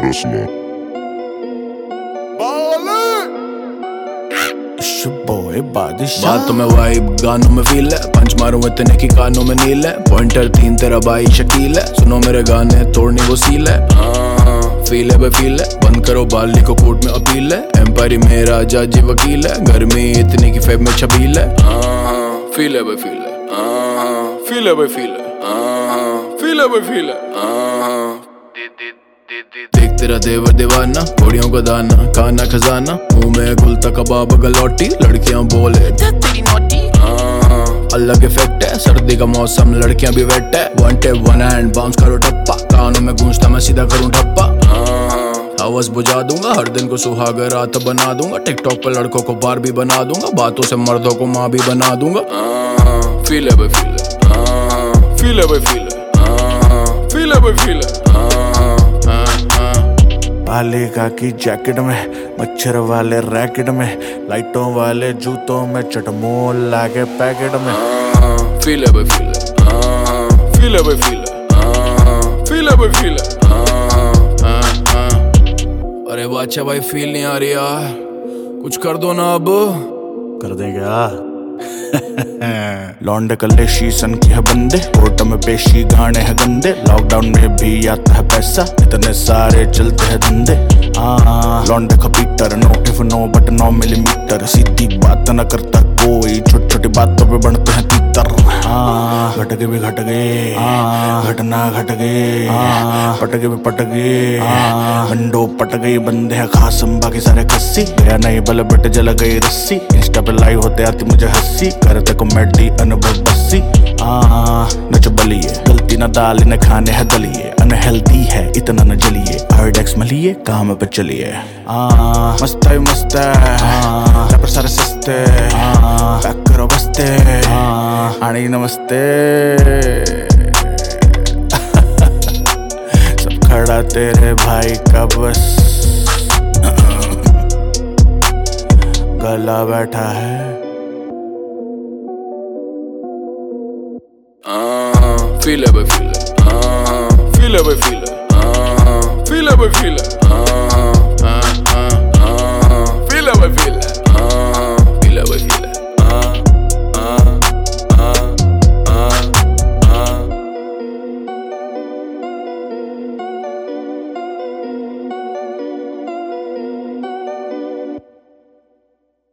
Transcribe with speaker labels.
Speaker 1: Tesla.
Speaker 2: बातों में vibe, गानों में फील है, पंच मारूं इतने की कानों में नील है। पॉइंटर 3 तेरा भाई शकील है, सुनो मेरे गाने तोड़नी वो सील है। फील है बे फील है, बंद करो बाली को कोर्ट में अपील है। एम्पायर मेरा जज वकील है, गर्मी इतनी की फेब में छबील है। फील है बे फील है, फील है बे फील है, फील है बे फील है। देख तेरा देवर दीवाना, घोड़ियों का दाना, खाना खजाना, मुंह में गुलता कबाब गलौटी, लड़कियां बोले तेरी नोटी। अलग इफेक्ट है, सर्दी का मौसम लड़कियां भी वेट है। One tip one hand bounce करो टप्पा, कानों में गूंजता मैं सीधा करूं ठप्पा। हवस बुझा दूंगा, हर दिन को सुहाग रात बना दूंगा। टिकटॉक पर लड़कों को बार भी बना दूंगा, बातों से मर्दों को माँ भी बना दूंगा। फील है बे फील है, फील है बे फील है, फील है बे फील है।
Speaker 3: पालिका की जैकेट में, मच्छर वाले रैकेट में, लाइटों वाले जूतों में, चटमोल लागे पैकेट में।
Speaker 2: फील है बे फील है, फील है बे फील है, फील है बे फील है। अरे बादशाह भाई फील नहीं आ रही यार, कुछ कर दो ना अब।
Speaker 3: कर देगा लौंडे कल्ले शीशन की है बंदे, कोर्ट में पेशी गाने हैं गंदे। लॉकडाउन में भी आता है पैसा, इतने सारे चलते हैं धंधे। लौंडे का peter, no if no but 9 millimetre. सीधी बात न करता कोई, छोटी छोटी बातों पे बनते हैं तीतर। घट गए भी घट गए, घटना घट गए, पट गए भी पट गए, बंडो पट गई बंदे हैं खास, बाकी सारे खस्सी। गया नहीं बल बट जल गई रस्सी, इंस्टा पे लाइव होते आती मुझे हंसी, करते कॉमेडी अनुभव बस्सी। नच बलिए, गलती न दाल न खाने है दलिए, अनहेल्दी है इतना न जलिए, आयोडेक्स मलिए काम पे चलिए। मस्त है मस्त है, पर सारे सस्ते, पैक करो बस्ते, आनी नमस्ते। सब खड़ा तेरे भाई का बस, गला बैठा है।
Speaker 2: फील है बे फील है, फील है बे फील है, फील है बे फील है, फील है बे फील है।